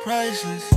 priceless,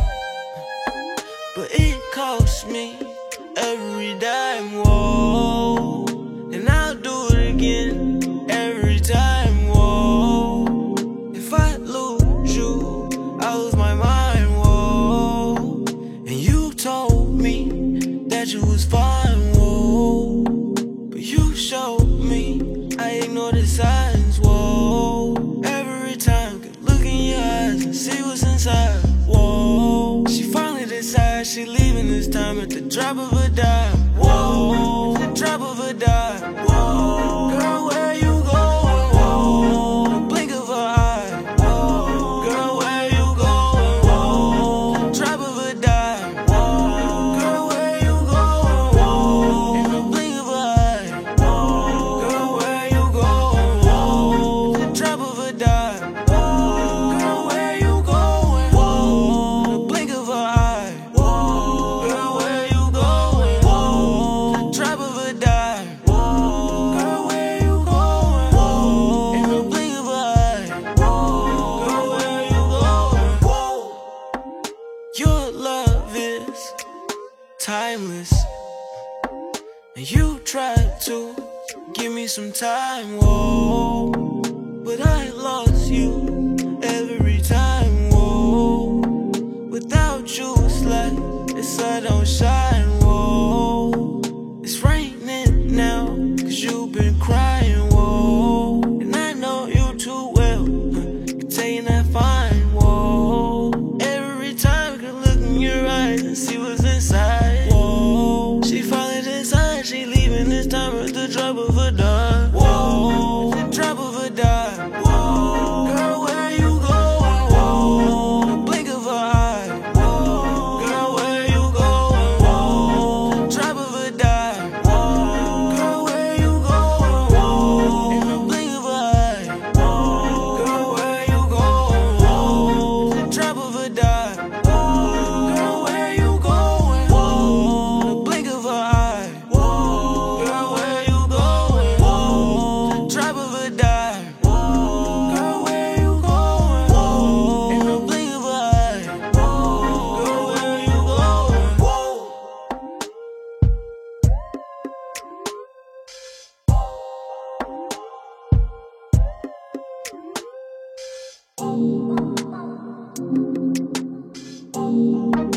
but it costs me every dime, whoa. And I'll do it again every time, whoa. If I lose you, I lose my mind, whoa. And you told me that you was fine, whoa. But you showed me I ignored the signs, whoa. Every time, could look in your eyes and see what's inside, whoa. She finally decides she leaving this time at the drop of a dime, whoa. The drop of a dime, whoa. Girl, where you going, whoa? The blink of an eye, whoa. Girl, where you going, whoa? The drop of a dime, whoa. Girl, where you going, whoa? In the blink of an eye, whoa. Girl, where you going, whoa? The drop of a dime, whoa. Girl, where you going, whoa? The blink of an eye, whoa. Girl, where you going, whoa? The drop of a dime, whoa. Girl, where you going, whoa? In the blink of an eye, whoa. Girl, where you going, whoa? Your love is timeless, and you tried to give me some time, whoa. But I lost you every time, whoa. Without you, it's like the sun don't shine, whoa. It's raining now, cause you've been crying, whoa. And I know you too well, can tell you that fine, whoa. Every time I can look in your eyes and see what's inside, whoa. She finally decides she leaving this time at the drop of a dime, whoa. The drop of a dime, whoa. Girl, where you going, whoa? The blink of an eye, whoa. Girl, where you going, whoa? The drop of a dime, whoa. Girl, where you going, whoa? In the blink of an eye, whoa. Girl, where you going, whoa? The drop of a dime, whoa. Girl, where you going, whoa? The blink of an eye, whoa. Girl, where you going, whoa? The drop of a dime, whoa. Girl, where you going, whoa? In the blink of an eye, whoa. Girl, where you going, whoa?